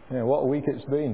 Yeah, what a week it's been.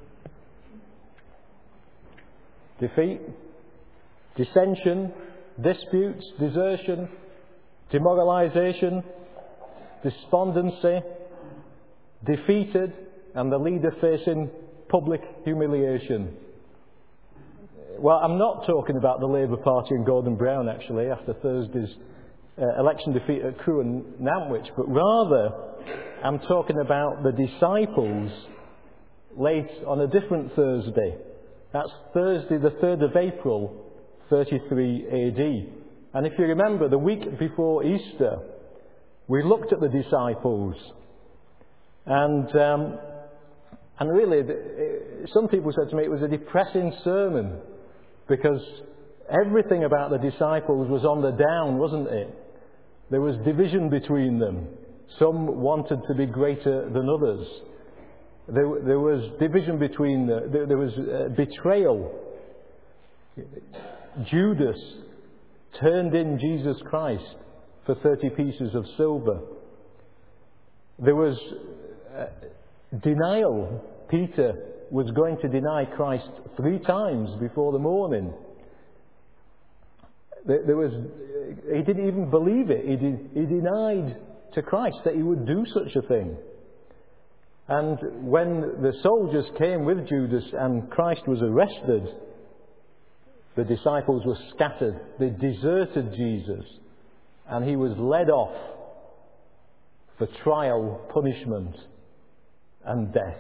Defeat, dissension, disputes, desertion, demoralisation, despondency, defeated, and the leader facing public humiliation. Well, I'm not talking about the Labour Party and Gordon Brown, actually, after Thursday's election defeat at Crewe and Nantwich, but rather I'm talking about the disciples late on a different Thursday. That's Thursday, the 3rd of April, 33 AD. And if you remember, the week before Easter, we looked at the disciples. And really, some people said to me it was a depressing sermon, because everything about the disciples was on the down, wasn't it? There was division between them. Some wanted to be greater than others. There was division between them. There was betrayal. Judas turned in Jesus Christ for 30 pieces of silver. There was denial. Peter was going to deny Christ 3 times before the morning. He didn't even believe it. He denied to Christ that he would do such a thing. And when the soldiers came with Judas and Christ was arrested, the disciples were scattered. They deserted Jesus, and he was led off for trial, punishment, and death.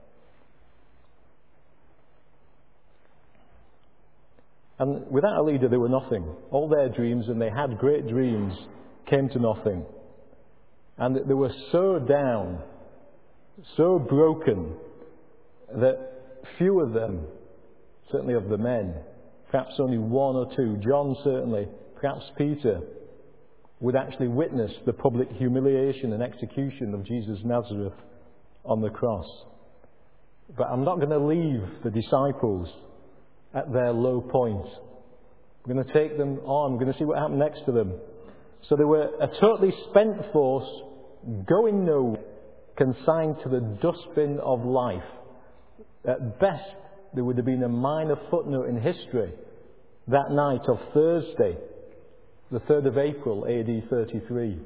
And without a leader, they were nothing. All their dreams, and they had great dreams, came to nothing. And they were so down, so broken, that few of them, certainly of the men, perhaps only 1 or 2, John certainly, perhaps Peter, would actually witness the public humiliation and execution of Jesus of Nazareth on the cross. But I'm not going to leave the disciples at their low point. I'm going to take them on. I'm going to see what happened next to them. So they were a totally spent force, going nowhere, consigned to the dustbin of life. At best, there would have been a minor footnote in history that night of Thursday, the 3rd of April, AD 33.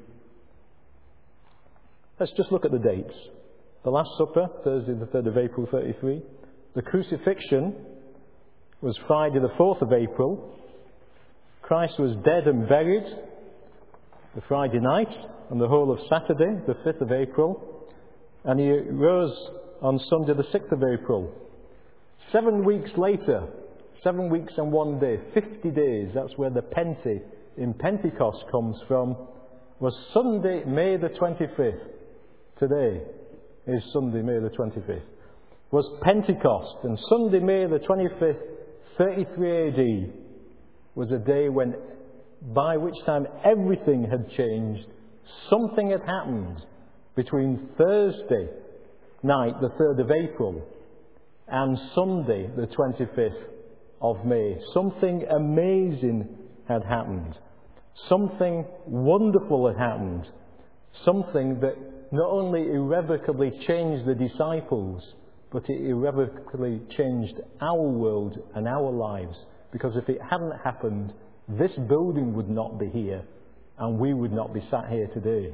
Let's just look at the dates. The Last Supper, Thursday, the 3rd of April, 33. The crucifixion was Friday, the 4th of April. Christ was dead and buried the Friday night and the whole of Saturday, the 5th of April. And he rose on Sunday, the 6th of April. 7 weeks later, 7 weeks and 1 day, 50 days, that's where the Pente in Pentecost comes from, was Sunday, May the 25th. Today is Sunday, May the 25th. Was Pentecost, and Sunday, May the 25th, 33 AD, was a day when, by which time everything had changed. Something had happened between Thursday night, the 3rd of April, and Sunday, the 25th of May. Something amazing had happened. Something wonderful had happened. Something that not only irrevocably changed the disciples, but it irrevocably changed our world and our lives. Because if it hadn't happened, this building would not be here, and we would not be sat here today.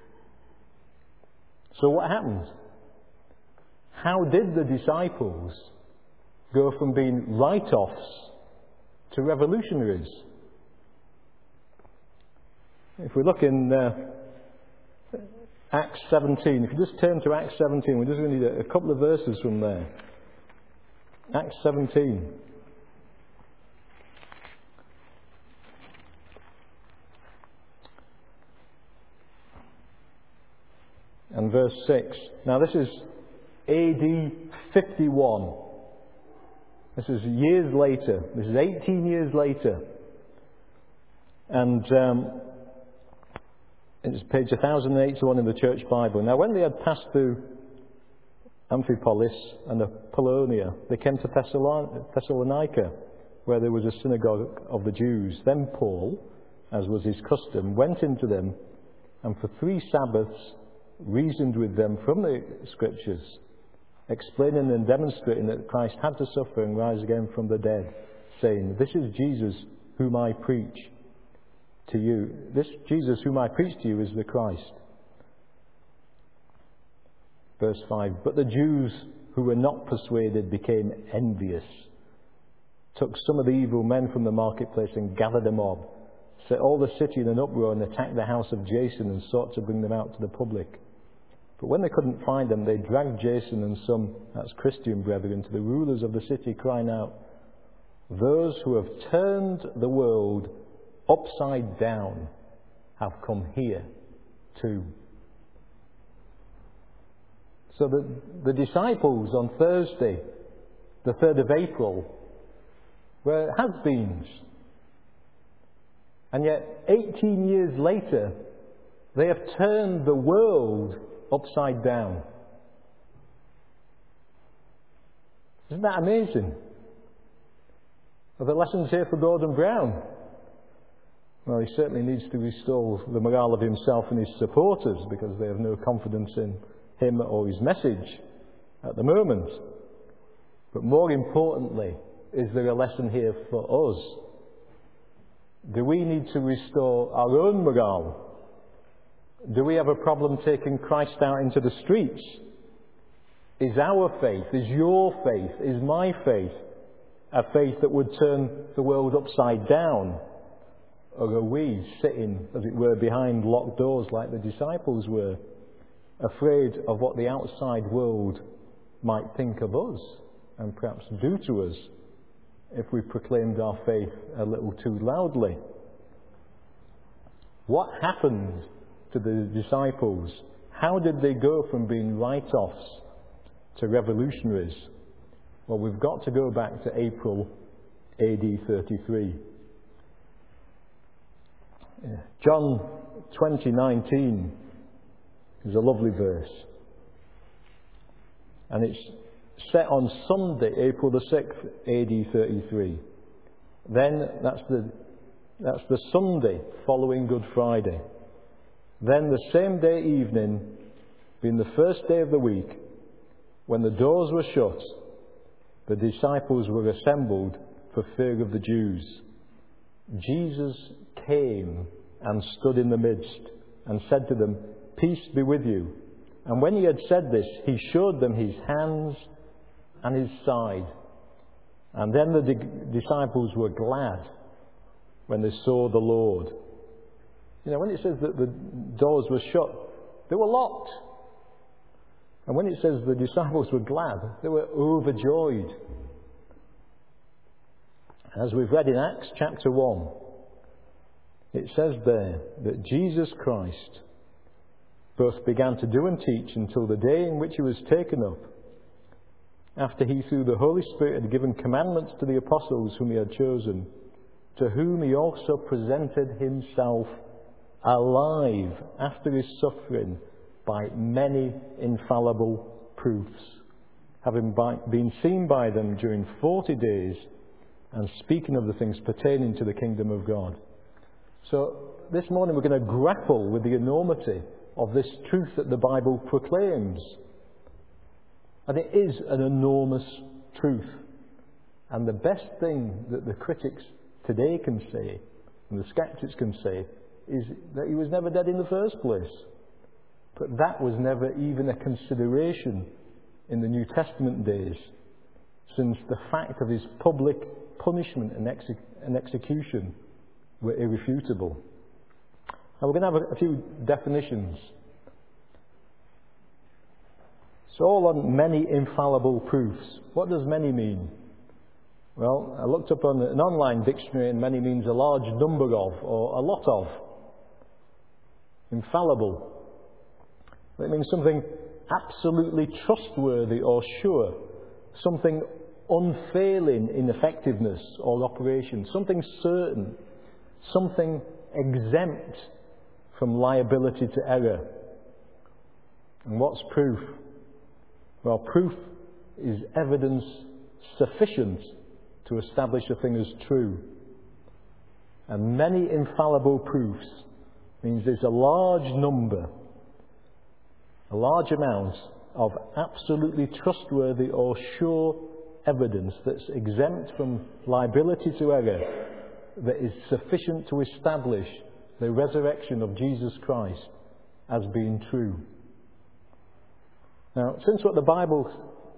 So what happened? How did the disciples go from being write-offs to revolutionaries? If we look in Acts 17, if you just turn to Acts 17, we're just going to need a couple of verses from there. Acts 17. And verse 6. Now this is AD 51. This is years later. This is 18 years later. And it's page 1081 in the Church Bible. Now when they had passed through Amphipolis and Apollonia, they came to Thessalonica, where there was a synagogue of the Jews. Then Paul, as was his custom, went into them, and for 3 Sabbaths reasoned with them from the Scriptures, explaining and demonstrating that Christ had to suffer and rise again from the dead, saying, "This is Jesus whom I preach to you. This Jesus whom I preach to you is the Christ." Verse 5, "But the Jews who were not persuaded became envious, took some of the evil men from the marketplace and gathered a mob, set all the city in an uproar and attacked the house of Jason and sought to bring them out to the public. But when they couldn't find them, they dragged Jason and some," that's Christian brethren, "to the rulers of the city, crying out, 'Those who have turned the world upside down have come here too.'" So the disciples on Thursday, the 3rd of April, were has-beens. And yet, 18 years later, they have turned the world upside down. Isn't that amazing? Are there lessons here for Gordon Brown? Well, he certainly needs to restore the morale of himself and his supporters because they have no confidence in him or his message at the moment. But more importantly, is there a lesson here for us? Do we need to restore our own morale? Do we have a problem taking Christ out into the streets? Is our faith, is your faith, is my faith a faith that would turn the world upside down? Or are we sitting, as it were, behind locked doors like the disciples were, afraid of what the outside world might think of us and perhaps do to us if we proclaimed our faith a little too loudly? What happened to the disciples? How did they go from being write-offs to revolutionaries? Well, we've got to go back to April AD 33. John 20:19 is a lovely verse. And it's set on Sunday, April the 6th, AD 33. Then, that's the Sunday following Good Friday. Then the same day evening, being the first day of the week, when the doors were shut, the disciples were assembled for fear of the Jews. Jesus came and stood in the midst and said to them, "Peace be with you." And when he had said this, he showed them his hands and his side. And then the disciples were glad when they saw the Lord. You know, when it says that the doors were shut, they were locked. And when it says the disciples were glad, they were overjoyed. As we've read in Acts chapter 1, it says there that Jesus Christ both began to do and teach until the day in which he was taken up, after he through the Holy Spirit had given commandments to the apostles whom he had chosen, to whom he also presented himself alive after his suffering by many infallible proofs, having been seen by them during 40 days and speaking of the things pertaining to the kingdom of God. So this morning we're going to grapple with the enormity of this truth that the Bible proclaims. And it is an enormous truth. And the best thing that the critics today can say, and the skeptics can say, is that he was never dead in the first place. But that was never even a consideration in the New Testament days, since the fact of his public punishment and execution were irrefutable. Now we're going to have a few definitions. So all on many infallible proofs. What does many mean? Well, I looked up on an online dictionary, and many means a large number of, or a lot of. Infallible. It means something absolutely trustworthy or sure. Something unfailing in effectiveness or operation. Something certain. Something exempt from liability to error. And what's proof? Well, proof is evidence sufficient to establish a thing as true. And many infallible proofs means there's a large number, a large amount of absolutely trustworthy or sure evidence that's exempt from liability to error, that is sufficient to establish the resurrection of Jesus Christ as being true. Now, since what the Bible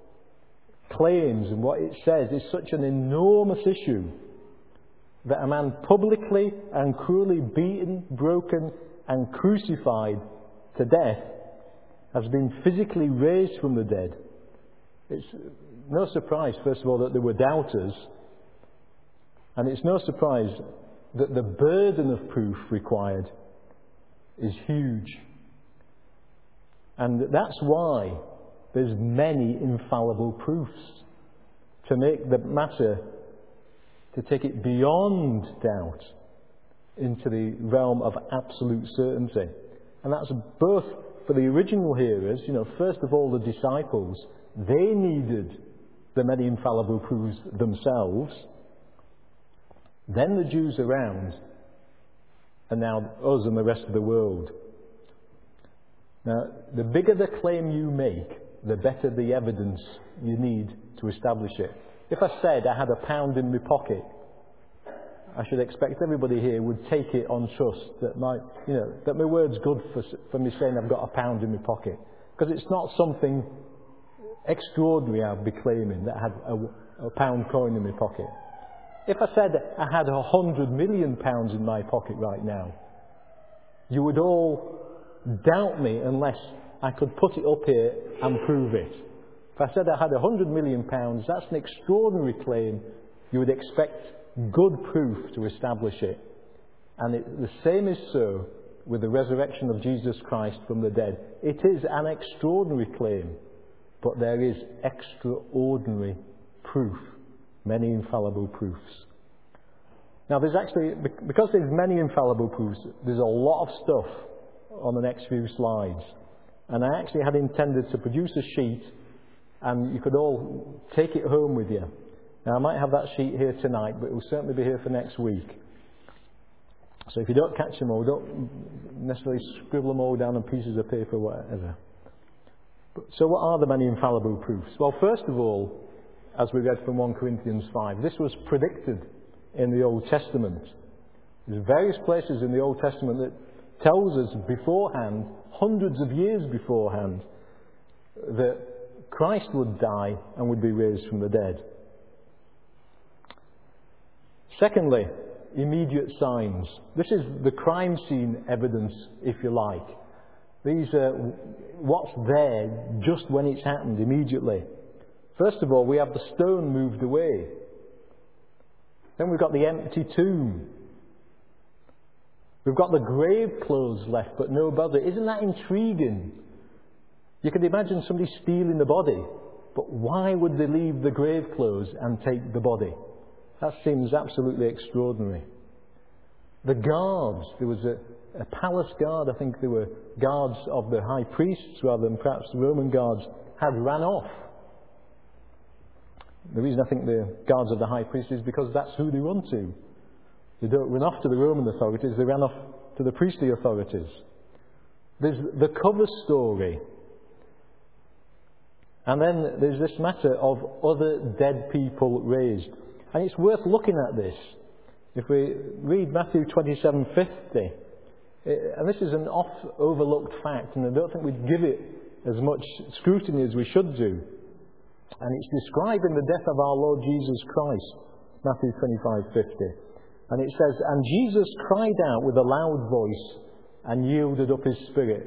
claims and what it says is such an enormous issue, that a man publicly and cruelly beaten, broken and crucified to death has been physically raised from the dead, it's no surprise, first of all, that there were doubters, and it's no surprise that the burden of proof required is huge. And that's why there's many infallible proofs to make the matter, to take it beyond doubt into the realm of absolute certainty. And that's both for the original hearers, first of all the disciples, they needed the many infallible proofs themselves, then the Jews around, and now us and the rest of the world. Now, the bigger the claim you make, the better the evidence you need to establish it. If I said I had £1 in my pocket, I should expect everybody here would take it on trust that my word's good for me saying I've got £1 in my pocket, because it's not something extraordinary I'd be claiming that I had a £1 coin in my pocket. If I said I had £100 million in my pocket right now, you would all doubt me unless I could put it up here and prove it. If I said I had £100 million, that's an extraordinary claim. You would expect good proof to establish it. And the same is so with the resurrection of Jesus Christ from the dead. It is an extraordinary claim, but there is extraordinary proof, many infallible proofs. Now there's actually, because there's many infallible proofs, there's a lot of stuff on the next few slides. And I actually had intended to produce a sheet and you could all take it home with you. Now I might have that sheet here tonight, but it will certainly be here for next week. So if you don't catch them all, don't necessarily scribble them all down on pieces of paper or whatever. So what are the many infallible proofs? Well, first of all, as we read from 1 Corinthians 5, this was predicted in the Old Testament. There's various places in the Old Testament that tells us beforehand, hundreds of years beforehand, that Christ would die and would be raised from the dead. Secondly, immediate signs. This is the crime scene evidence, if you like. These are what's there just when it's happened, immediately. First of all, we have the stone moved away. Then we've got the empty tomb. We've got the grave clothes left, but no body. Isn't that intriguing? You can imagine somebody stealing the body, but why would they leave the grave clothes and take the body? That seems absolutely extraordinary. The guards, there was a palace guard, I think there were guards of the high priests rather than perhaps the Roman guards, had ran off. The reason I think the guards of the high priest is because that's who they run to. They don't run off to the Roman authorities, they ran off to the priestly authorities. There's the cover story. And then there's this matter of other dead people raised. And it's worth looking at this. If we read Matthew 27:50, and this is an oft-overlooked fact, and I don't think we'd give it as much scrutiny as we should do. And it's describing the death of our Lord Jesus Christ, Matthew 25:50. And it says, "And Jesus cried out with a loud voice and yielded up his spirit.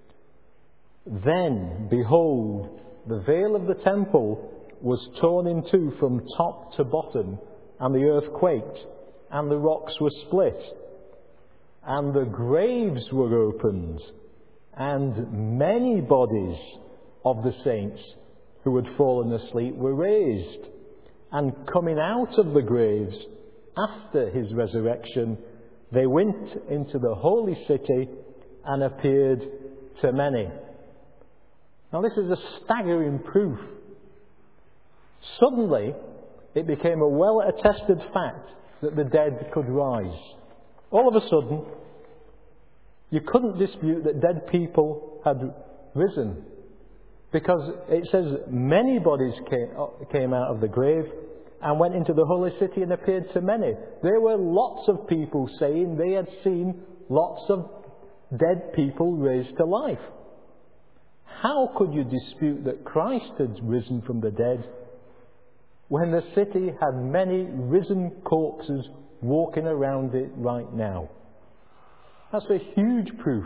Then, behold, the veil of the temple was torn in two from top to bottom, and the earth quaked, and the rocks were split, and the graves were opened, and many bodies of the saints who had fallen asleep were raised. And coming out of the graves after his resurrection, they went into the holy city and appeared to many." Now this is a staggering proof. Suddenly, it became a well-attested fact that the dead could rise. All of a sudden, you couldn't dispute that dead people had risen. Because it says many bodies came out of the grave and went into the holy city and appeared to many. There were lots of people saying they had seen lots of dead people raised to life. How could you dispute that Christ had risen from the dead when the city had many risen corpses walking around it right now? That's a huge proof.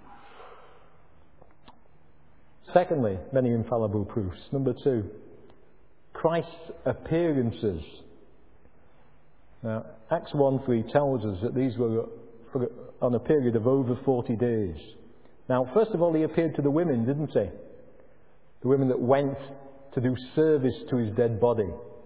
Secondly, many infallible proofs. Number 2, Christ's appearances. Now, Acts 1:3 tells us that these were on a period of over 40 days. Now, first of all, he appeared to the women, didn't he? The women that went to do service to his dead body.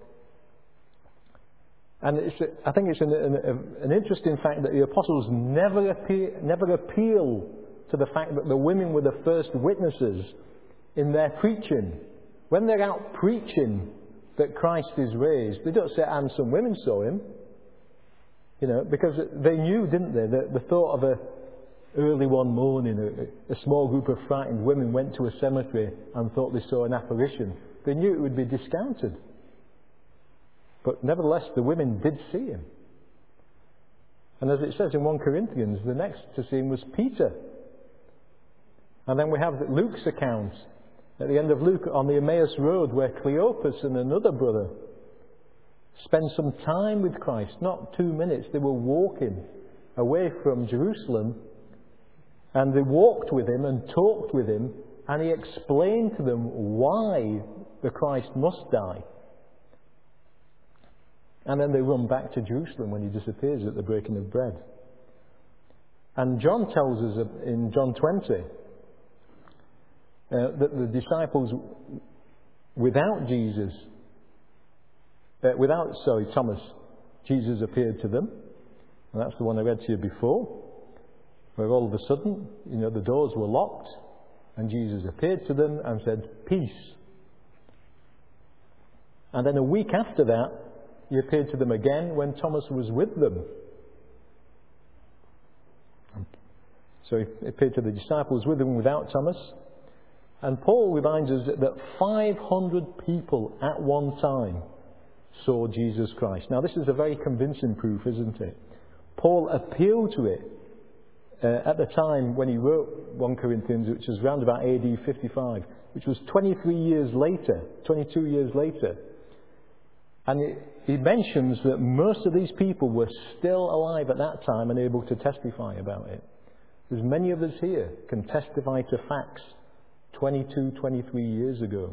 And I think it's an interesting fact that the apostles never appeal to the fact that the women were the first witnesses in their preaching. When they're out preaching that Christ is raised, they don't say, and some women saw him. Because they knew, didn't they, that the thought of early one morning, a small group of frightened women went to a cemetery and thought they saw an apparition. They knew it would be discounted. But nevertheless, the women did see him. And as it says in 1 Corinthians, the next to see him was Peter. And then we have Luke's account at the end of Luke on the Emmaus Road, where Cleopas and another brother spend some time with Christ, not 2 minutes. They were walking away from Jerusalem, and they walked with him and talked with him, and he explained to them why the Christ must die. And then they run back to Jerusalem when he disappears at the breaking of bread. And John tells us in John 20 that the disciples without Thomas, Jesus appeared to them. And that's the one I read to you before, where all of a sudden, the doors were locked and Jesus appeared to them and said, "Peace." And then a week after that, he appeared to them again when Thomas was with them. So he appeared to the disciples with them without Thomas. And Paul reminds us that 500 people at one time saw Jesus Christ. Now, this is a very convincing proof, isn't it? Paul appealed to it at the time when he wrote 1 Corinthians, which was around about AD 55, which was 22 years later. And he mentions that most of these people were still alive at that time and able to testify about it. As many of us here can testify to facts 22, 23 years ago.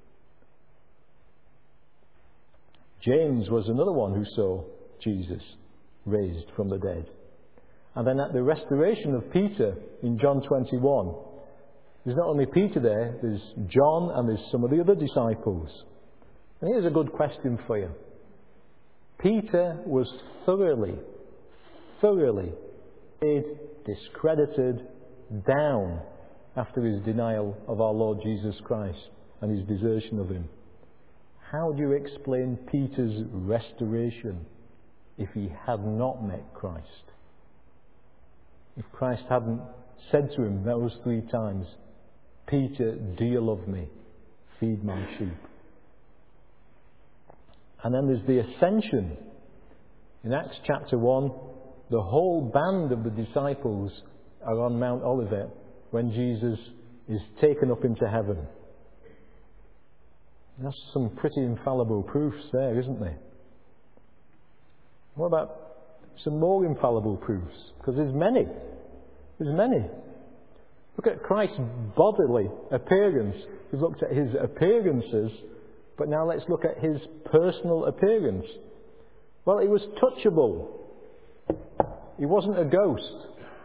James was another one who saw Jesus raised from the dead. And then at the restoration of Peter in John 21, there's not only Peter there, there's John and there's some of the other disciples. And here's a good question for you. Peter was thoroughly discredited down after his denial of our Lord Jesus Christ and his desertion of him. How do you explain Peter's restoration if he had not met Christ? If Christ hadn't said to him those 3 times, "Peter, do you love me? Feed my sheep." And then there's the ascension. In Acts chapter 1, the whole band of the disciples are on Mount Olivet when Jesus is taken up into heaven. That's some pretty infallible proofs there, isn't there? What about some more infallible proofs? Because there's many. Look at Christ's bodily appearance. We've looked at his appearances, but now let's look at his personal appearance. Well, he was touchable. He wasn't a ghost.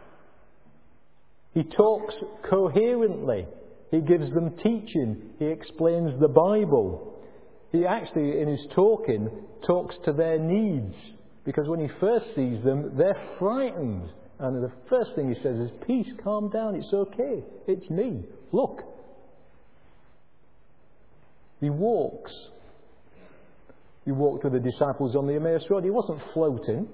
He talks coherently. He gives them teaching. He explains the Bible. He actually, in his talking, talks to their needs. Because when he first sees them, they're frightened. And the first thing he says is, "Peace, calm down, it's okay. It's me. Look." He walks. He walked with the disciples on the Emmaus Road. He wasn't floating.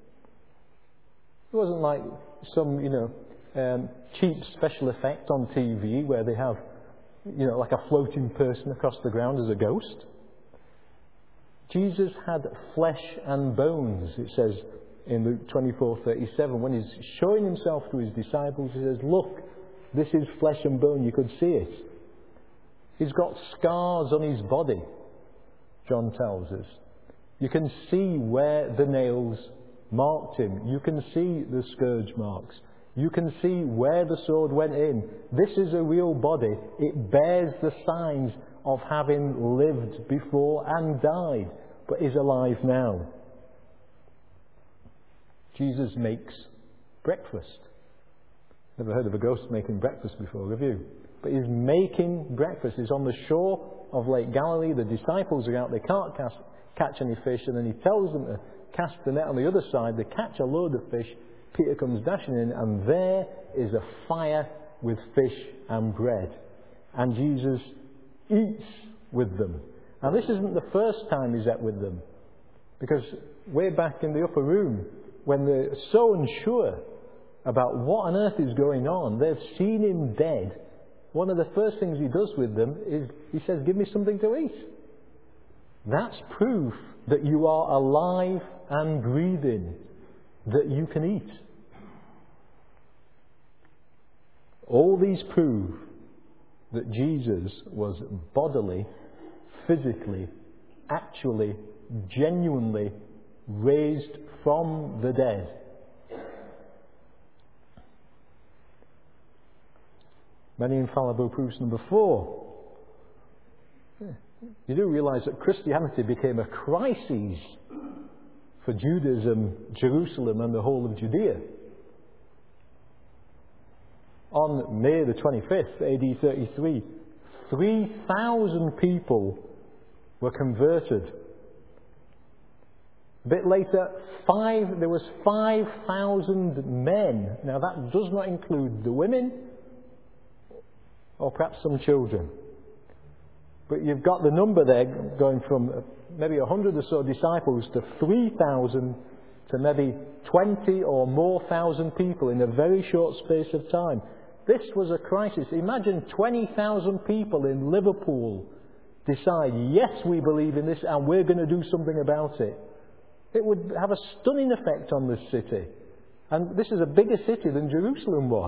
It wasn't like some, cheap special effect on TV where they have like a floating person across the ground as a ghost. Jesus had flesh and bones, it says in Luke 24:37. When he's showing himself to his disciples, he says, look, this is flesh and bone, you could see it. He's got scars on his body, John tells us. You can see where the nails marked him. You can see the scourge marks. You can see where the sword went in. This is a real body. It bears the signs of having lived before and died, but is alive now. Jesus makes breakfast. Never heard of a ghost making breakfast before, have you? But he's making breakfast. He's on the shore of Lake Galilee. The disciples are out. They can't catch any fish. And then he tells them to cast the net on the other side. They catch a load of fish. Peter comes dashing in, and there is a fire with fish and bread. And Jesus eats with them. Now, this isn't the first time he's ate with them. Because way back in the upper room, when they're so unsure about what on earth is going on, they've seen him dead. One of the first things he does with them is he says, give me something to eat. That's proof that you are alive and breathing, that you can eat. All these prove that Jesus was bodily, physically, actually, genuinely raised from the dead. Many infallible proofs. Number 4. You do realise that Christianity became a crisis for Judaism, Jerusalem and the whole of Judea. On May the 25th, AD 33, 3,000 people were converted. A bit later, there was 5,000 men. Now that does not include the women or perhaps some children. But you've got the number there going from maybe 100 or so disciples to 3,000 to maybe 20 or more thousand people in a very short space of time. This was a crisis. Imagine 20,000 people in Liverpool decide, yes, we believe in this and we're going to do something about it. It would have a stunning effect on this city. And this is a bigger city than Jerusalem was.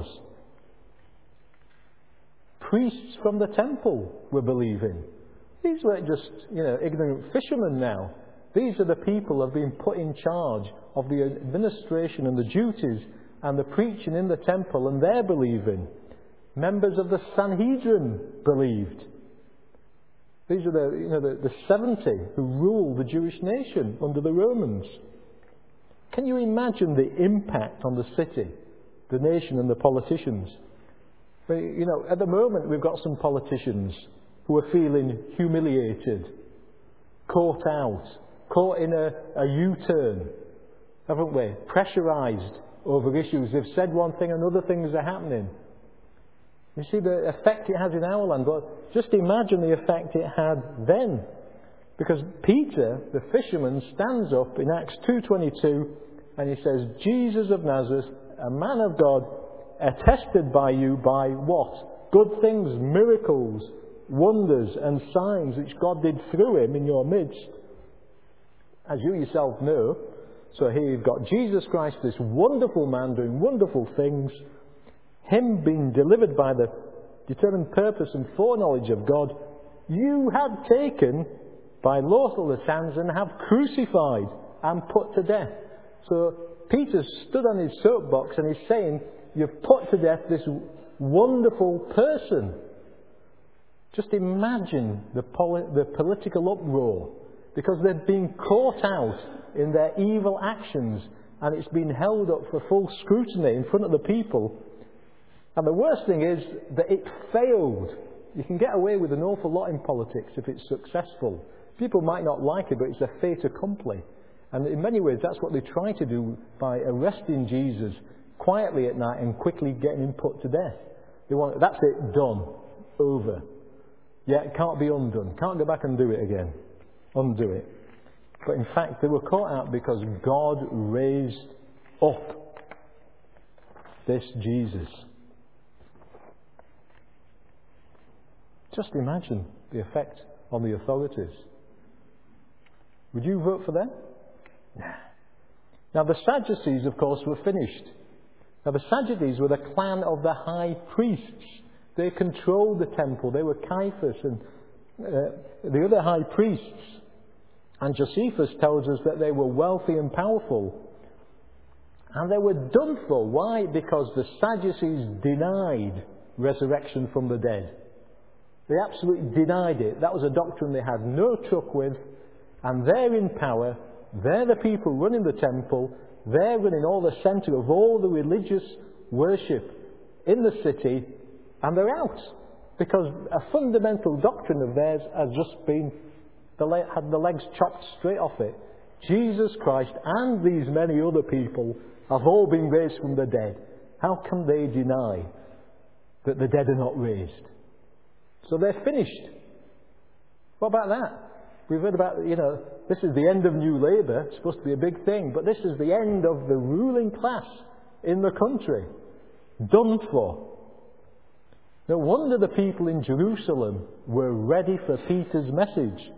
Priests from the temple were believing. These weren't just, ignorant fishermen now. These are the people who have been put in charge of the administration and the duties and the preaching in the temple, and they're believing. Members of the Sanhedrin believed. These are the 70 who ruled the Jewish nation under the Romans. Can you imagine the impact on the city, the nation and the politicians? At the moment we've got some politicians who are feeling humiliated, caught out, caught in a U-turn, haven't we? Pressurised over issues. They've said one thing and other things are happening. You see the effect it has in our land, but just imagine the effect it had then. Because Peter, the fisherman, stands up in Acts 2:22 and he says, Jesus of Nazareth, a man of God, attested by you by what? Good things, miracles, wonders and signs which God did through him in your midst. As you yourself know, so here you've got Jesus Christ, this wonderful man doing wonderful things, him being delivered by the determined purpose and foreknowledge of God, you have taken by lawless hands and have crucified and put to death. So Peter stood on his soapbox and he's saying, you've put to death this wonderful person. Just imagine the political uproar, because they've been caught out in their evil actions and it's been held up for full scrutiny in front of the people. And the worst thing is that it failed. You can get away with an awful lot in politics if it's successful. People might not like it, but it's a fait accompli. And in many ways that's what they try to do by arresting Jesus quietly at night and quickly getting him put to death. That's it, done, over. Yeah, it can't be undone. Can't go back and do it again. Undo it. But in fact, they were caught out because God raised up this Jesus. Just imagine the effect on the authorities. Would you vote for them? Nah. Now the Sadducees, of course, were finished. Now the Sadducees were the clan of the high priests. They controlled the temple. They were Caiaphas and the other high priests. And Josephus tells us that they were wealthy and powerful. And they were done for. Why? Because the Sadducees denied resurrection from the dead. They absolutely denied it. That was a doctrine they had no truck with. And they're in power. They're the people running the temple. They're running all the centre of all the religious worship in the city. And they're out. Because a fundamental doctrine of theirs has just been, had the legs chopped straight off it. Jesus Christ and these many other people have all been raised from the dead. How can they deny that the dead are not raised? So they're finished. What about that? We've heard about, this is the end of New Labour. It's supposed to be a big thing. But this is the end of the ruling class in the country. Done for. No wonder the people in Jerusalem were ready for Peter's message.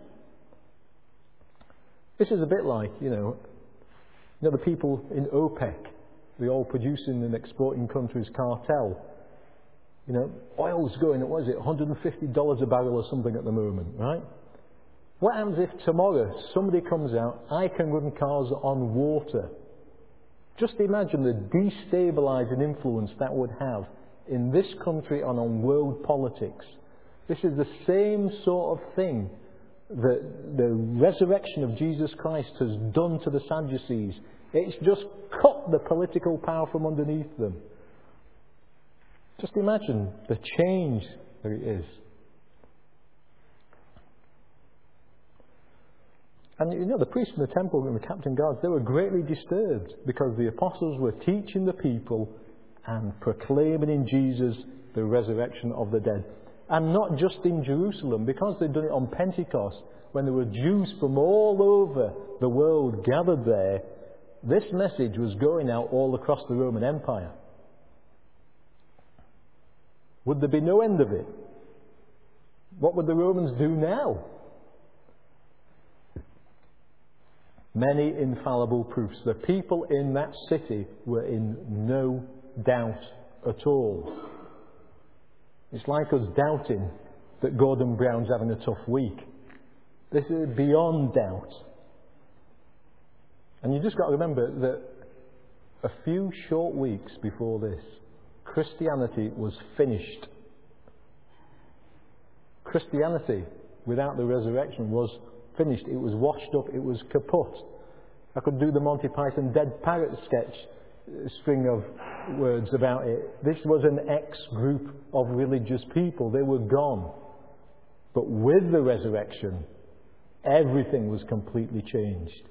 This is a bit like, the people in OPEC, the oil producing and exporting countries cartel. Oil's going at, $150 a barrel or something at the moment, right? What happens if tomorrow somebody comes out, I can run cars on water? Just imagine the destabilising influence that would have in this country and on world politics. This is the same sort of thing that the resurrection of Jesus Christ has done to the Sadducees. It's just cut the political power from underneath them. Just imagine the change that it is. And the priests in the temple and the captain guards, they were greatly disturbed because the apostles were teaching the people and proclaiming in Jesus the resurrection of the dead. And not just in Jerusalem, because they'd done it on Pentecost, when there were Jews from all over the world gathered there, this message was going out all across the Roman Empire. Would there be no end of it? What would the Romans do now? Many infallible proofs. The people in that city were in no doubt at all. It's like us doubting that Gordon Brown's having a tough week. This is beyond doubt. And you just got to remember that a few short weeks before this, Christianity was finished. Christianity without the resurrection was finished. It was washed up. It was kaput. I could do the Monty Python Dead Parrot sketch string of words about it. This was an ex-group of religious people. They were gone. But with the resurrection, everything was completely changed.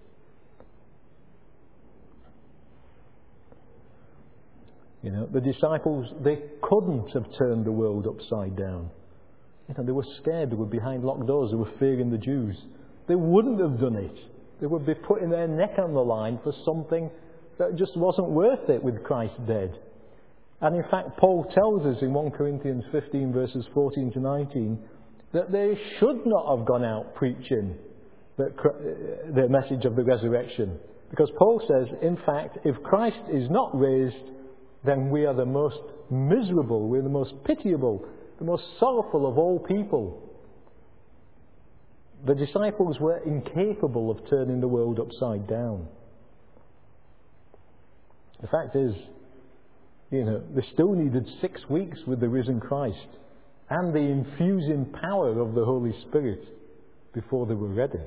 The disciples, they couldn't have turned the world upside down. They were scared. They were behind locked doors. They were fearing the Jews. They wouldn't have done it. They would be putting their neck on the line for something that just wasn't worth it with Christ dead. And in fact, Paul tells us in 1 Corinthians 15 verses 14 to 19 that they should not have gone out preaching the message of the resurrection. Because Paul says, in fact, if Christ is not raised, then we are the most miserable, we're the most pitiable, the most sorrowful of all people. The disciples were incapable of turning the world upside down. The fact is, they still needed 6 weeks with the risen Christ and the infusing power of the Holy Spirit before they were ready.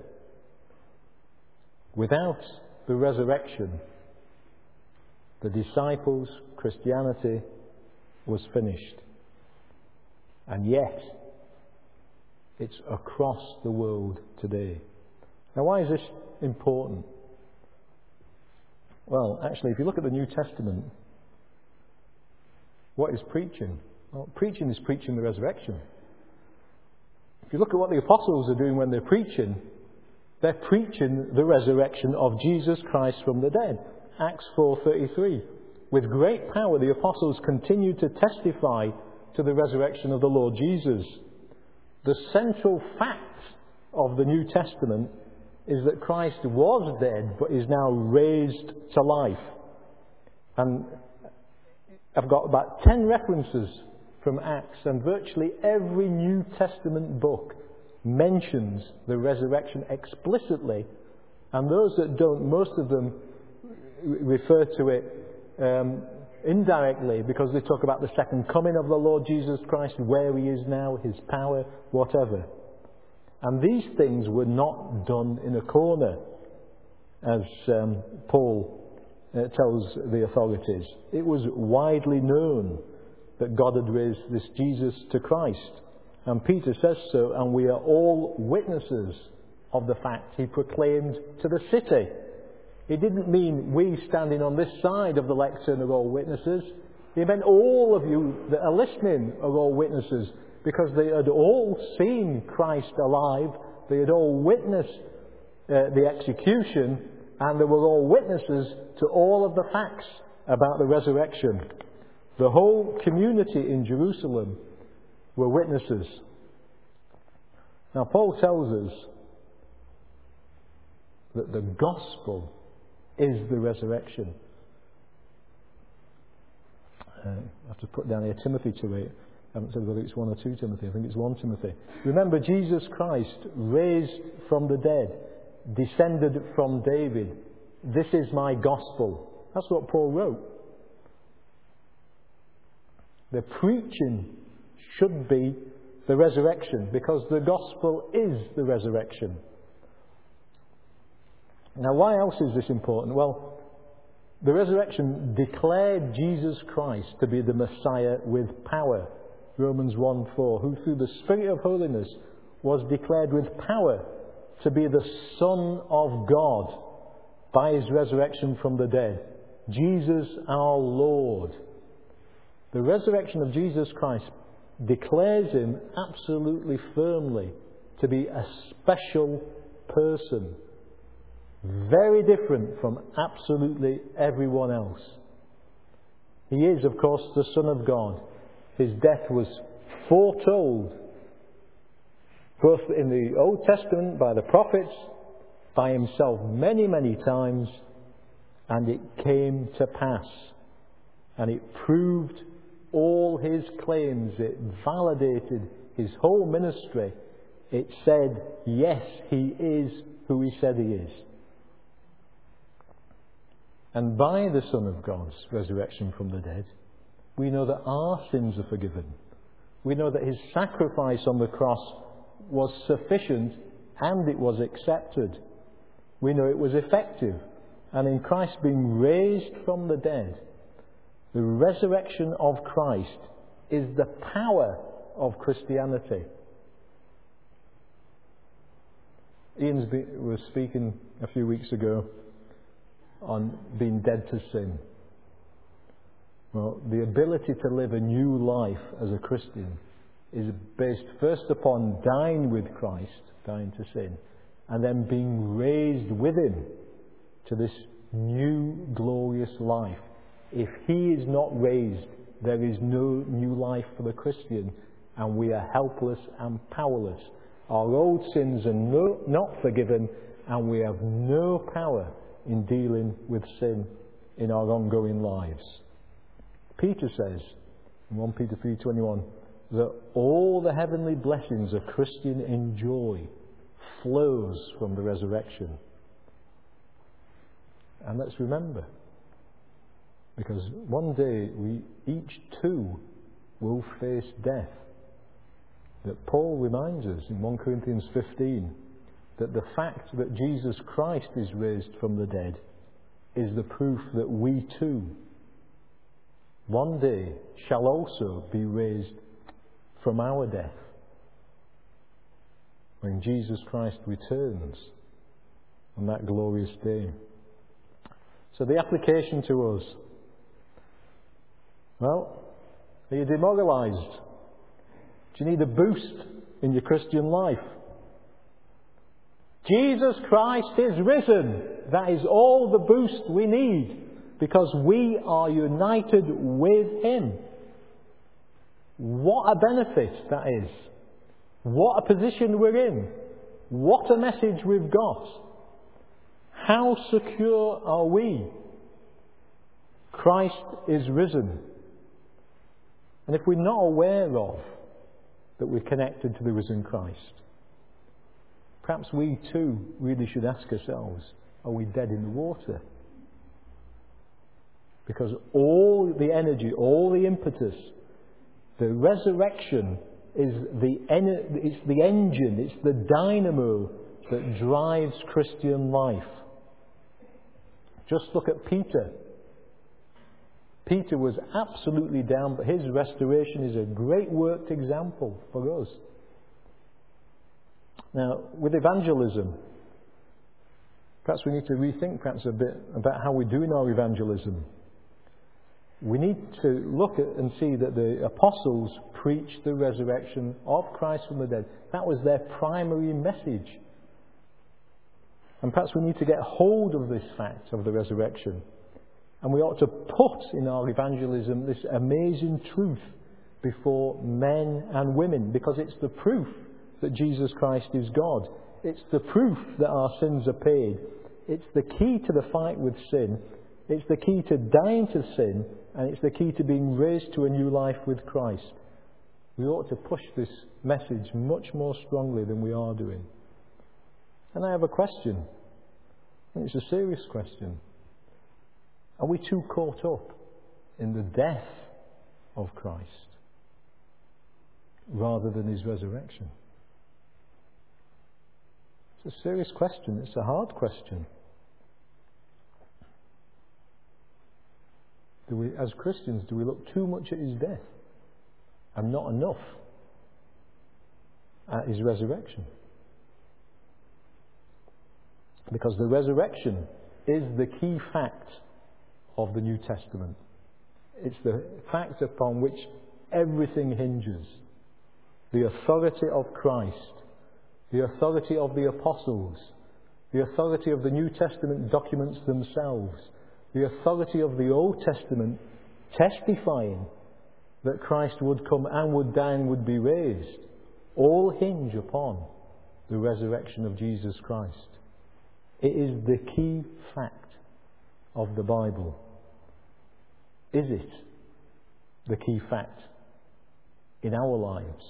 Without the resurrection, the disciples' Christianity was finished. And yet, it's across the world today. Now, why is this important? Well, actually, if you look at the New Testament, what is preaching? Well, preaching is preaching the resurrection. If you look at what the apostles are doing when they're preaching the resurrection of Jesus Christ from the dead. Acts 4:33. With great power the apostles continued to testify to the resurrection of the Lord Jesus. The central fact of the New Testament is that Christ was dead but is now raised to life. And I've got about 10 references from Acts, and virtually every New Testament book mentions the resurrection explicitly, and those that don't, most of them refer to it indirectly, because they talk about the second coming of the Lord Jesus Christ, where he is now, his power, whatever. And these things were not done in a corner, as Paul tells the authorities. It was widely known that God had raised this Jesus to Christ. And Peter says so, and we are all witnesses of the fact he proclaimed to the city. It didn't mean we standing on this side of the lectern are all witnesses. It meant all of you that are listening are all witnesses, because they had all seen Christ alive, they had all witnessed the execution, and they were all witnesses to all of the facts about the resurrection. The whole community in Jerusalem were witnesses. Now, Paul tells us that the gospel is the resurrection. I have to put down here Timothy 2:8. I haven't said whether it's 1 or 2 Timothy. I think it's 1 Timothy. Remember, Jesus Christ, raised from the dead, descended from David. This is my gospel. That's what Paul wrote. The preaching should be the resurrection, because the gospel is the resurrection. Now, why else is this important? Well, the resurrection declared Jesus Christ to be the Messiah with power. Romans 1:4, who through the Spirit of holiness was declared with power to be the Son of God by his resurrection from the dead. Jesus our Lord. The resurrection of Jesus Christ declares him absolutely firmly to be a special person, very different from absolutely everyone else. He is, of course, the Son of God. His death was foretold both in the Old Testament by the prophets, by himself many, many times, and it came to pass. And it proved all his claims. It validated his whole ministry. It said, yes, he is who he said he is. And by the Son of God's resurrection from the dead, we know that our sins are forgiven. We know that his sacrifice on the cross was sufficient and it was accepted. We know it was effective. And in Christ being raised from the dead, the resurrection of Christ is the power of Christianity. Ian was speaking a few weeks ago on being dead to sin. Well, the ability to live a new life as a Christian is based first upon dying with Christ, dying to sin, and then being raised with him to this new glorious life. If he is not raised, there is no new life for the Christian, and we are helpless and powerless. Our old sins are not forgiven, and we have no power in dealing with sin in our ongoing lives. Peter says in 1 Peter 3:21 that all the heavenly blessings a Christian enjoy flows from the resurrection. And let's remember, because one day we each too will face death. That Paul reminds us in 1 Corinthians 15 that the fact that Jesus Christ is raised from the dead is the proof that we too one day shall also be raised from our death when Jesus Christ returns on that glorious day. So the application to us, well, are you demoralised? Do you need a boost in your Christian life? Jesus Christ is risen. That is all the boost we need, because we are united with him. What a benefit that is. What a position we're in. What a message we've got. How secure are we? Christ is risen. And if we're not aware of that we're connected to the risen Christ, perhaps we too really should ask ourselves, are we dead in the water? Because all the energy, all the impetus, the resurrection is it's the engine, it's the dynamo that drives Christian life. Just look at Peter. Peter was absolutely down, but his restoration is a great worked example for us. Now, with evangelism, perhaps we need to rethink perhaps a bit about how we're doing our evangelism. We need to look at and see that the apostles preached the resurrection of Christ from the dead. That was their primary message. And perhaps we need to get hold of this fact of the resurrection. And we ought to put in our evangelism this amazing truth before men and women, because it's the proof that Jesus Christ is God. It's the proof that our sins are paid. It's the key to the fight with sin. It's the key to dying to sin, and it's the key to being raised to a new life with Christ. We ought to push this message much more strongly than we are doing. And I have a question. And it's a serious question. Are we too caught up in the death of Christ rather than his resurrection? It's a serious question. It's a hard question. As Christians, do we look too much at his death and not enough at his resurrection? Because the resurrection is the key fact of the New Testament. It's the fact upon which everything hinges. The authority of Christ, the authority of the apostles, the authority of the New Testament documents themselves, the authority of the Old Testament testifying that Christ would come and would die and would be raised, all hinge upon the resurrection of Jesus Christ. It is the key fact of the Bible. Is it the key fact in our lives?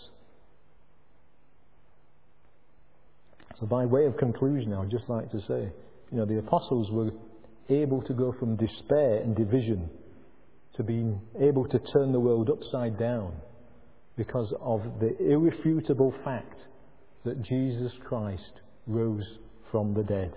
So by way of conclusion, I would just like to say, the apostles were able to go from despair and division to being able to turn the world upside down because of the irrefutable fact that Jesus Christ rose from the dead.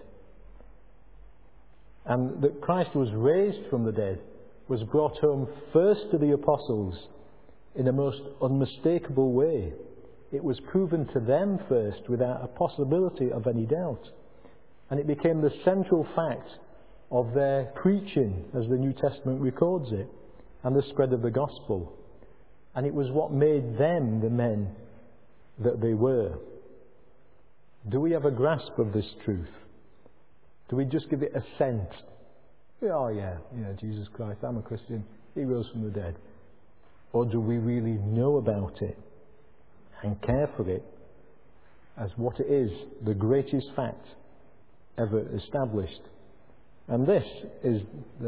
And that Christ was raised from the dead was brought home first to the apostles in a most unmistakable way. It was proven to them first without a possibility of any doubt. And it became the central fact of their preaching, as the New Testament records it, and the spread of the gospel. And it was what made them the men that they were. Do we have a grasp of this truth? Do we just give it assent? Oh yeah, Jesus Christ, I'm a Christian, he rose from the dead. Or do we really know about it and care for it as what it is, the greatest fact ever established? And this is the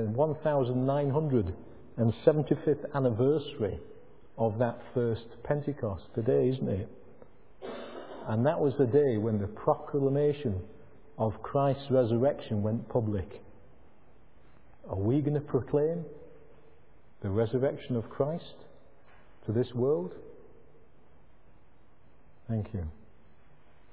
1975th anniversary of that first Pentecost today, isn't it? And that was the day when the proclamation of Christ's resurrection went public. Are we going to proclaim the resurrection of Christ to this world? Thank you.